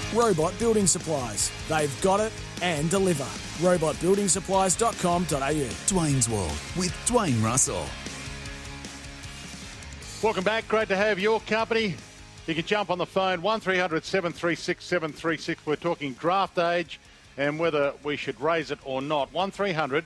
Robot Building Supplies. They've got it and deliver. robotbuildingsupplies.com.au. Dwayne's World with Dwayne Russell. Welcome back. Great to have your company. You can jump on the phone, 1300 736 736. We're talking draft age and whether we should raise it or not. 1300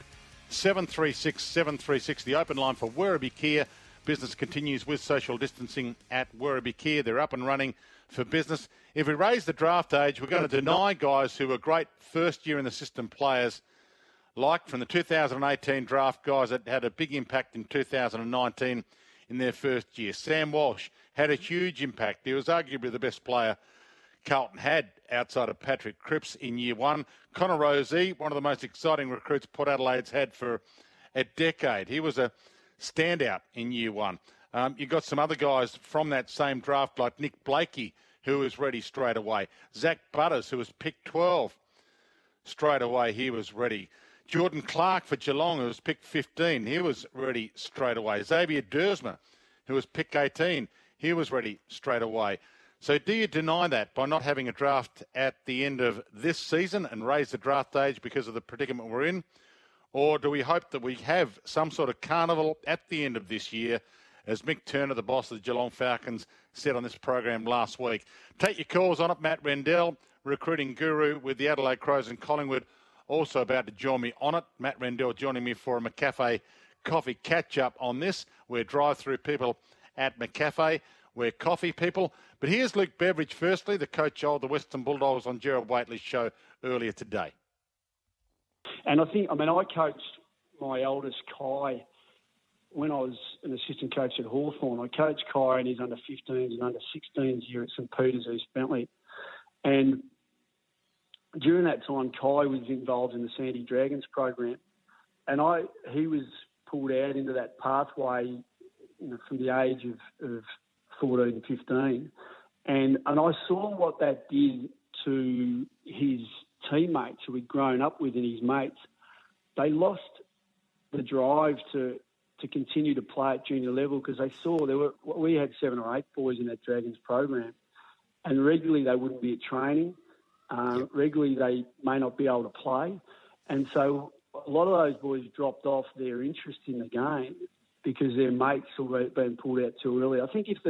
736 736, the open line for Werribee Kia. Business continues with social distancing at Werribee Kia. They're up and running for business. If we raise the draft age, we're going to deny guys who were great first year in the system players, like from the 2018 draft, guys that had a big impact in 2019 in their first year. Sam Walsh had a huge impact. He was arguably the best player Carlton had outside of Patrick Cripps in year one. Connor Rozee, one of the most exciting recruits Port Adelaide's had for a decade. He was a standout in year one. You got some other guys from that same draft like Nick Blakey, who was ready straight away. Zach Butters, who was picked 12 straight away, he was ready. Jordan Clark for Geelong, who was picked 15, he was ready straight away. Xavier Dersma, who was picked 18, he was ready straight away. So do you deny that by not having a draft at the end of this season and raise the draft age because of the predicament we're in? Or do we hope that we have some sort of carnival at the end of this year, as Mick Turner, the boss of the Geelong Falcons, said on this program last week? Take your calls on it. Matt Rendell, recruiting guru with the Adelaide Crows and Collingwood, also about to join me on it. Matt Rendell joining me for a McCafe coffee catch-up on this. We're drive-through people at McCafe. We're coffee people. But here's Luke Beveridge, firstly, the coach of the Western Bulldogs on Gerard Whateley's show earlier today. And I coached my eldest, Kai, when I was an assistant coach at Hawthorn. I coached Kai in his under-15s and under-16s year at St Peters, East Bentley. And during that time, Kai was involved in the Sandy Dragons program. And he was pulled out into that pathway from the age of 14, 15. And I saw what that did to his teammates who he'd grown up with and his mates. They lost the drive to continue to play at junior level because they saw we had 7 or 8 boys in that Dragons program, and regularly they wouldn't be at training. Regularly they may not be able to play. And so a lot of those boys dropped off their interest in the game because their mates were being pulled out too early. I think if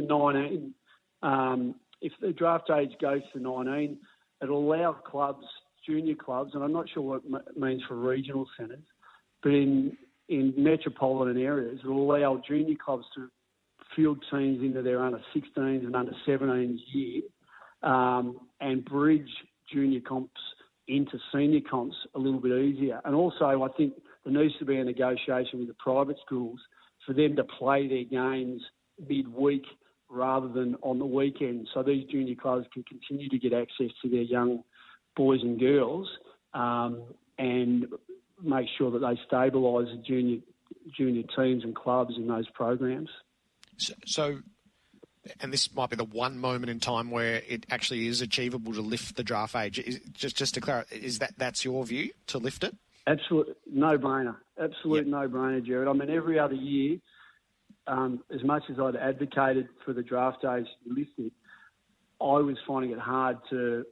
the draft age goes to 19, it'll allow clubs, junior clubs, and I'm not sure what it means for regional centres, but in metropolitan areas, it'll allow junior clubs to field teams into their under-16s and under-17s year and bridge junior comps into senior comps a little bit easier. And also, I think there needs to be a negotiation with the private schools for them to play their games midweek rather than on the weekend, so these junior clubs can continue to get access to their young boys and girls and make sure that they stabilise the junior teams and clubs in those programs. So, and this might be the one moment in time where it actually is achievable to lift the draft age. Just to clarify, that's your view, to lift it? Absolute no-brainer. Absolute no-brainer, Jared. I mean, every other year, as much as I'd advocated for the draft age to be lifted, I was finding it hard to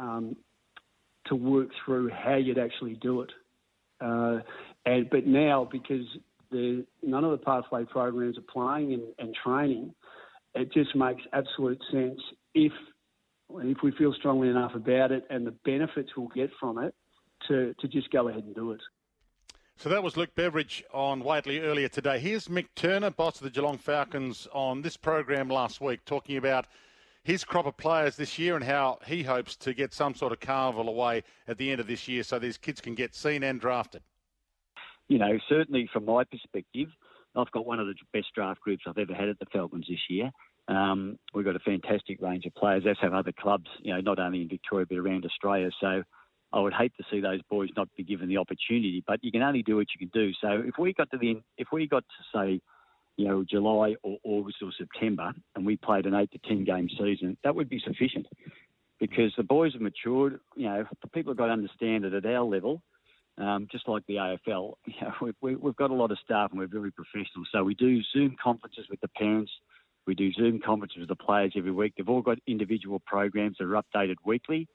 work through how you'd actually do it. But now, because none of the pathway programs are playing and training, it just makes absolute sense if we feel strongly enough about it and the benefits we'll get from it to just go ahead and do it. So that was Luke Beveridge on Whateley earlier today. Here's Mick Turner, boss of the Geelong Falcons, on this program last week, talking about his crop of players this year and how he hopes to get some sort of carnival away at the end of this year so these kids can get seen and drafted. Certainly from my perspective, I've got one of the best draft groups I've ever had at the Falcons this year. We've got a fantastic range of players, as have other clubs, not only in Victoria but around Australia. So I would hate to see those boys not be given the opportunity, but you can only do what you can do. So if we got to say, July or August or September, and we played an 8 to 10 game season, that would be sufficient because the boys have matured. People have got to understand that at our level, just like the AFL, we've got a lot of staff and we're very professional. So we do Zoom conferences with the parents. We do Zoom conferences with the players every week. They've all got individual programs that are updated weekly.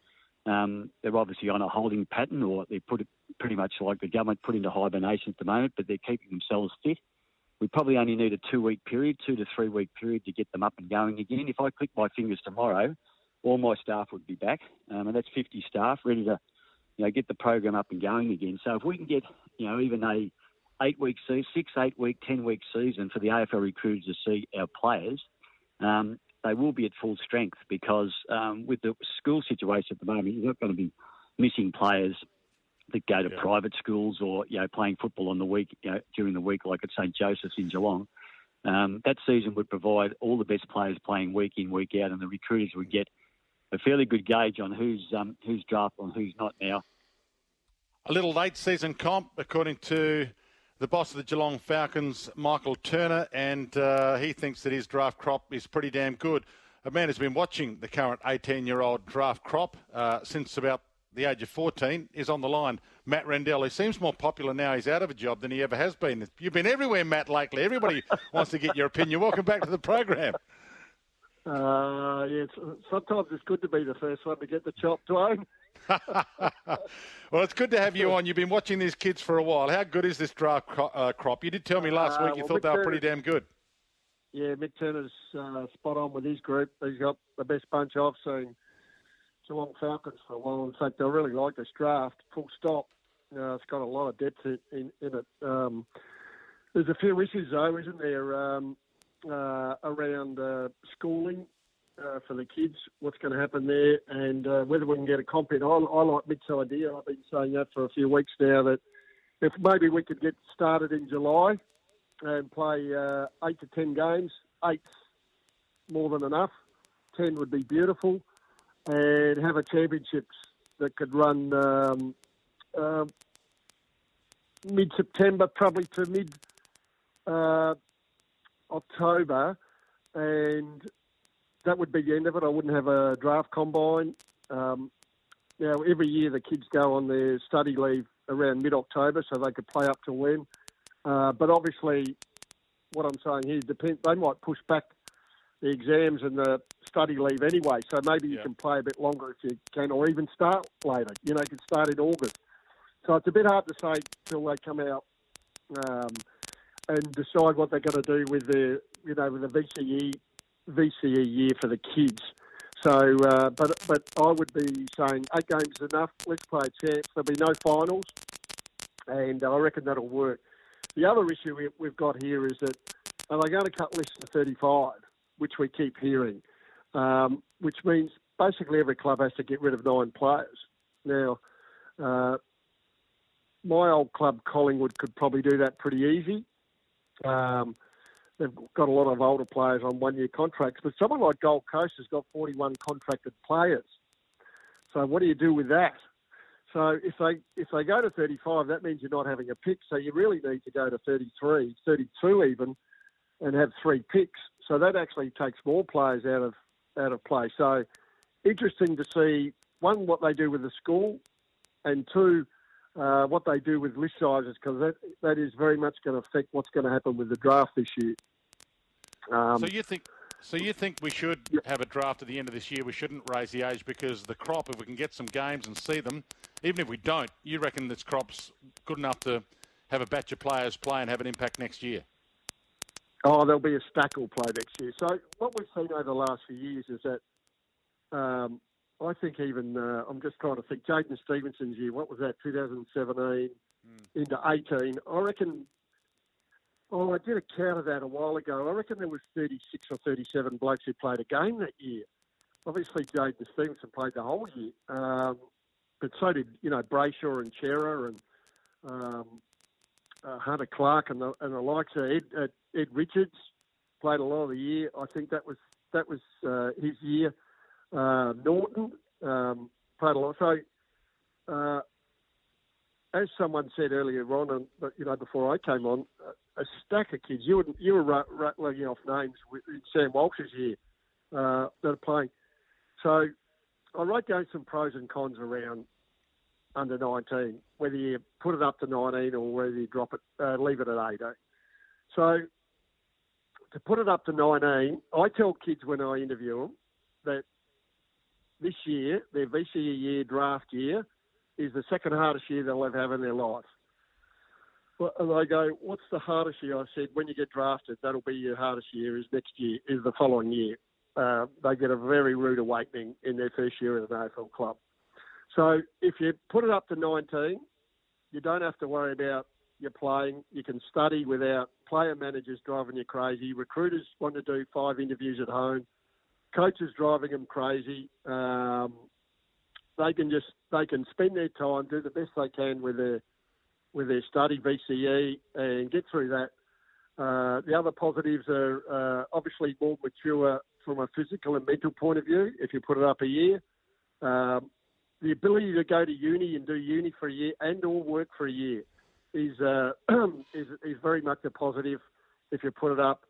They're obviously on a holding pattern, or they put it pretty much like the government put into hibernation at the moment, but they're keeping themselves fit. We probably only need a 2-week period, 2 to 3 week period to get them up and going again. If I click my fingers tomorrow, all my staff would be back, and that's 50 staff ready to, get the program up and going again. So if we can get, even a 8-week season, 6, 8-week, 10-week season for the AFL recruiters to see our players, they will be at full strength because with the school situation at the moment, you're not going to be missing players that go to private schools or, playing football on the week, during the week like at St. Joseph's in Geelong. That season would provide all the best players playing week in, week out, and the recruiters would get a fairly good gauge on who's drafted and who's not now. A little late season comp, according to the boss of the Geelong Falcons, Michael Turner, and he thinks that his draft crop is pretty damn good. A man who's been watching the current 18-year-old draft crop since about the age of 14 is on the line. Matt Rendell, who seems more popular now he's out of a job than he ever has been. You've been everywhere, Matt, lately. Everybody wants to get your opinion. Welcome back to the program. Sometimes it's good to be the first one to get the chop, Dwayne. Well, it's good to have you on. You've been watching these kids for a while. How good is this draft crop? You did tell me last week you thought they were pretty damn good. Yeah, Mick Turner's spot on with his group. He's got the best bunch I've seen. Geelong Falcons for a while. In fact, I really like this draft, full stop. It's got a lot of depth in it. There's a few issues, though, isn't there, around schooling for the kids, what's going to happen there, and whether we can get a comp in. I like Mick's idea. I've been saying that for a few weeks now, that if maybe we could get started in July and play 8 to 10 games, 8's more than enough, 10 would be beautiful, and have a championships that could run mid-September, probably to mid-October, and that would be the end of it. I wouldn't have a draft combine. Every year the kids go on their study leave around mid-October, so they could play up to when. But obviously, what I'm saying here depends. They might push back the exams and the study leave anyway, so maybe you can play a bit longer if you can, or even start later. You can start in August. So it's a bit hard to say till they come out and decide what they're going to do with the VCE year for the kids. So, but I would be saying 8 games is enough. Let's play a chance. There'll be no finals, and I reckon that'll work. The other issue we've got here is that are they going to cut lists to 35, which we keep hearing, which means basically every club has to get rid of 9 players. Now, my old club, Collingwood, could probably do that pretty easy. They've got a lot of older players on 1-year contracts, but someone like Gold Coast has got 41 contracted players. So what do you do with that? So if they go to 35, that means you're not having a pick. So you really need to go to 33, 32 even, and have 3 picks. So that actually takes more players out of play. So interesting to see, 1, what they do with the school, and 2, what they do with list sizes, because that is very much going to affect what's going to happen with the draft this year. So you think we should have a draft at the end of this year? We shouldn't raise the age because the crop, if we can get some games and see them, even if we don't, you reckon this crop's good enough to have a batch of players play and have an impact next year? Oh, there'll be a stack will play next year. So what we've seen over the last few years is that I think even, I'm just trying to think, Jaden Stevenson's year, what was that, 2017 into 18? I reckon, I did a count of that a while ago. I reckon there was 36 or 37 blokes who played a game that year. Obviously, Jaden Stevenson played the whole year. But so did, Brayshaw and Chera and Hunter Clark and the likes of Ed Richards played a lot of the year. I think that was his year. Norton played a lot. So, as someone said earlier on, before I came on, a stack of kids. You were rattling off names in Sam Walsh's year that are playing. So, I wrote down some pros and cons around under 19, whether you put it up to 19 or whether you drop it, leave it at 18. So, to put it up to 19, I tell kids when I interview them that this year, their VCE year, draft year, is the second hardest year they'll ever have in their life. Well, and they go, what's the hardest year? I said, when you get drafted, that'll be your hardest year, is next year, is the following year. They get a very rude awakening in their first year at an AFL club. So if you put it up to 19, you don't have to worry about your playing. You can study without player managers driving you crazy. Recruiters want to do 5 interviews at home. Coaches driving them crazy. They can spend their time, do the best they can with their study, VCE, and get through that. The other positives are obviously more mature from a physical and mental point of view, if you put it up a year. The ability to go to uni and do uni for a year and or work for a year is very much a positive if you put it up.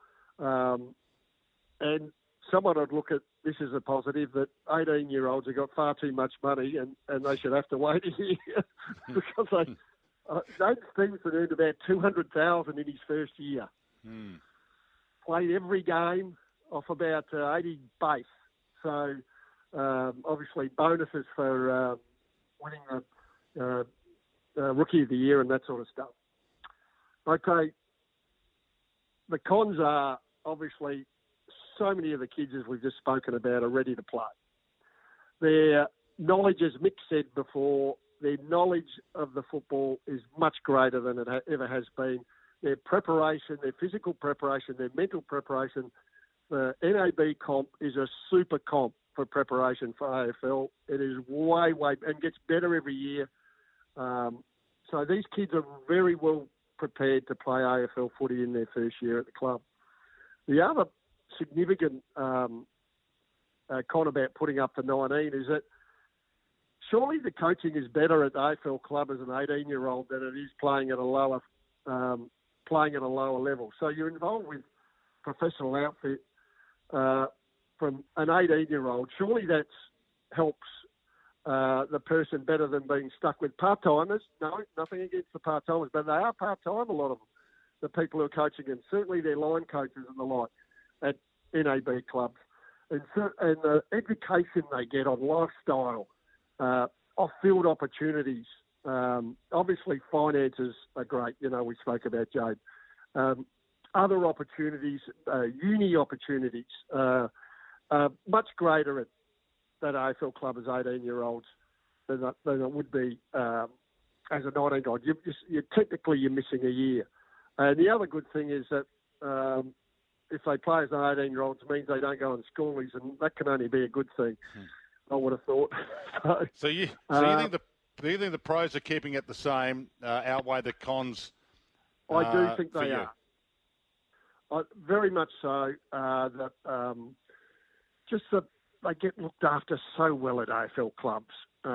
And someone would look at this as a positive, that 18-year-olds have got far too much money and they should have to wait a year because Jaden Stevenson earned about $200,000 in his first year. Played every game off about 80 base. So obviously bonuses for winning the Rookie of the Year and that sort of stuff. Okay, the cons are obviously so many of the kids, as we've just spoken about, are ready to play. Their knowledge, as Mick said before, their knowledge of the football is much greater than it ever has been. Their preparation, their physical preparation, their mental preparation, the NAB comp is a super comp for preparation for AFL. It is way, and gets better every year. So these kids are very well prepared to play AFL footy in their first year at the club. The other significant con about putting up to 19 is that surely the coaching is better at the AFL club as an 18-year-old than it is playing at a lower level. So you're involved with professional outfit from an 18-year-old. Surely that helps the person better than being stuck with part-timers. No, nothing against the part-timers, but they are part-time, a lot of them, the people who are coaching them. Certainly their line coaches and the like at NAB clubs. And the education they get on lifestyle, off-field opportunities. Obviously, finances are great. You know, we spoke about Jade. Other opportunities, uni opportunities, much greater at that AFL club as 18-year-olds than it would be as a 19-year-old. You're missing a year. And the other good thing is that if they play as 18-year-olds, it means they don't go on schoolies, and that can only be a good thing. I would have thought. So you think the pros are keeping it the same outweigh the cons? I do think they are. Very much so. They get looked after so well at AFL clubs.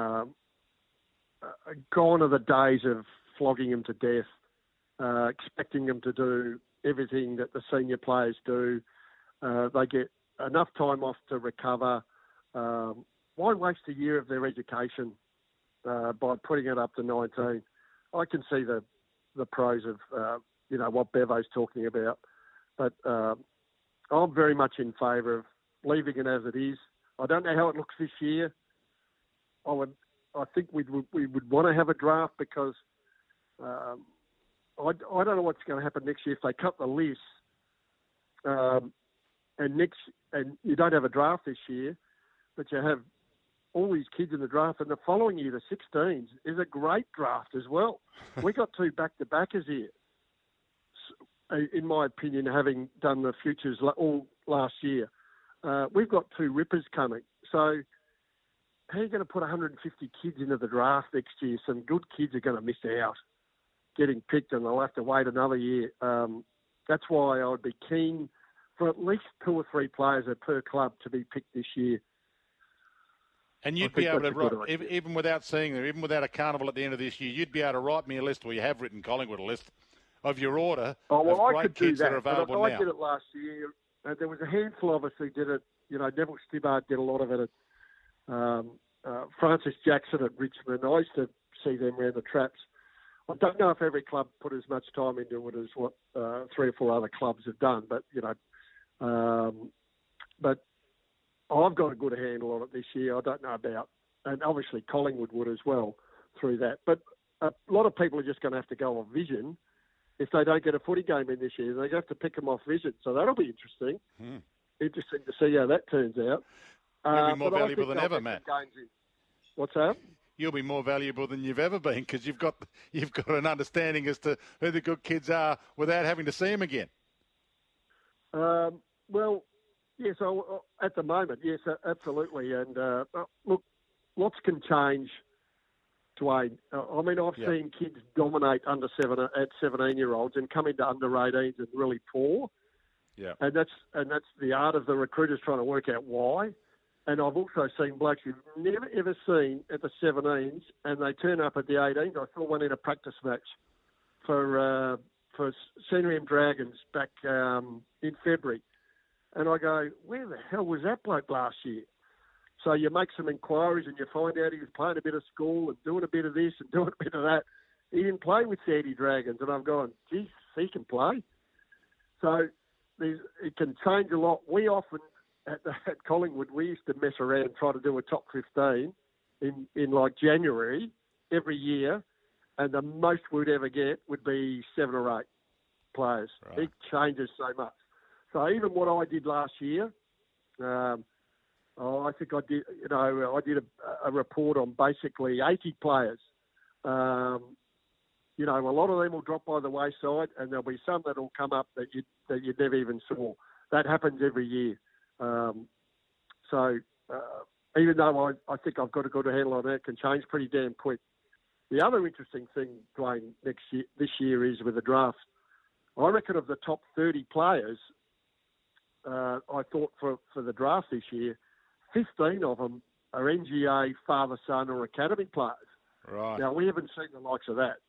Gone are the days of flogging them to death, expecting them to do everything that the senior players do. They get enough time off to recover. Why waste a year of their education by putting it up to 19? I can see the pros of what Bevo's talking about, but I'm very much in favour of leaving it as it is. I don't know how it looks this year. I think we would want to have a draft because I don't know what's going to happen next year if they cut the list and you don't have a draft this year, but you have all these kids in the draft, and the following year, the 16s, is a great draft as well. We got 2 back-to-backers here, in my opinion, having done the futures all last year. We've got 2 rippers coming. So how are you going to put 150 kids into the draft next year? Some good kids are going to miss out getting picked, and they'll have to wait another year. That's why I would be keen for at least 2 or 3 players per club to be picked this year. And you'd be able to, even without seeing them, even without a carnival at the end of this year, you'd be able to write me a list, or you have written Collingwood a list of your order of great kids that are available now. I did it last year. There was a handful of us who did it. You know, Neville Stibbard did a lot of it. Francis Jackson at Richmond. I used to see them around the traps. I don't know if every club put as much time into it as what 3 or 4 other clubs have done, but but I've got a good handle on it this year. I don't know about, and obviously Collingwood would as well through that. But a lot of people are just going to have to go off vision. If they don't get a footy game in this year, they have to pick them off vision. So that'll be interesting. Interesting to see how that turns out. You'll be more valuable than ever, Matt. What's that? You'll be more valuable than you've ever been because you've got an understanding as to who the good kids are without having to see them again. Well, yes, at the moment, yes, absolutely. And look, lots can change, Dwayne. I've seen kids dominate at 17-year-olds and come into under 18s and really poor. Yeah. And that's the art of the recruiters trying to work out why. And I've also seen blokes you've never ever seen at the 17s, and they turn up at the 18s. I saw one in a practice match for Sandringham Dragons back in February. And I go, where the hell was that bloke last year? So you make some inquiries and you find out he was playing a bit of school and doing a bit of this and doing a bit of that. He didn't play with Sandy Dragons. And I've gone, geez, he can play. So it can change a lot. We often, at Collingwood, we used to mess around and try to do a top 15 in like January every year. And the most we'd ever get would be 7 or 8 players. Right. It changes so much. So even what I did last year, I think I did. I did a report on basically 80 players. A lot of them will drop by the wayside, and there'll be some that'll come up that you never even saw. That happens every year. Even though I think I've got a good handle on it, it can change pretty damn quick. The other interesting thing, Dwayne, this year is with the draft. I reckon of the top 30 players, I thought for the draft this year, 15 of them are NGA, father, son, or academy players. Right. Now, we haven't seen the likes of that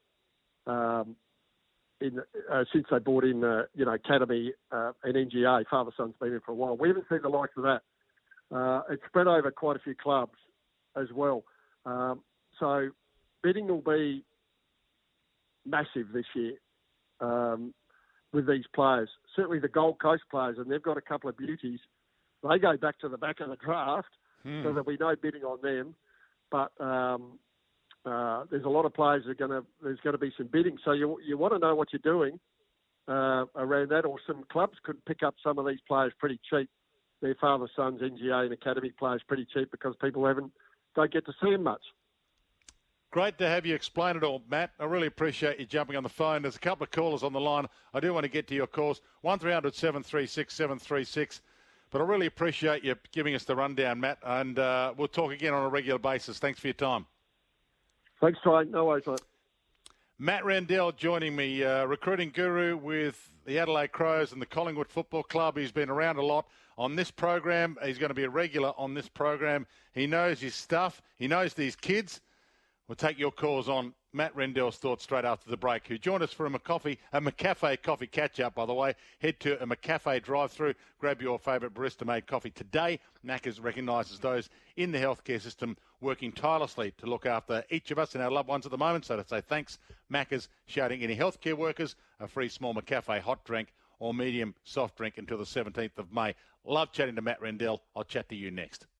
since they brought in, academy and NGA. Father, son's been in for a while. We haven't seen the likes of that. It's spread over quite a few clubs as well. So bidding will be massive this year with these players. Certainly the Gold Coast players, and they've got a couple of beauties. They go back to the back of the draft, so there'll be no bidding on them. But there's a lot of players there's going to be some bidding. So you want to know what you're doing around that, or some clubs could pick up some of these players pretty cheap. Their father, sons, NGA and academy players pretty cheap because people don't get to see them much. Great to have you explain it all, Matt. I really appreciate you jumping on the phone. There's a couple of callers on the line. I do want to get to your calls. 1300 736 736. But I really appreciate you giving us the rundown, Matt, and we'll talk again on a regular basis. Thanks for your time. Thanks, Trey. No worries, mate. Matt Rendell joining me, recruiting guru with the Adelaide Crows and the Collingwood Football Club. He's been around a lot on this program. He's going to be a regular on this program. He knows his stuff. He knows these kids. We'll take your calls on Matt Rendell's thoughts straight after the break, who joined us for a McCafe coffee catch-up, by the way. Head to a McCafe drive-through, grab your favourite barista-made coffee today. Macca's recognises those in the healthcare system working tirelessly to look after each of us and our loved ones at the moment. So to say thanks, Macca's shouting any healthcare workers a free small McCafe hot drink or medium soft drink until the 17th of May. Love chatting to Matt Rendell. I'll chat to you next.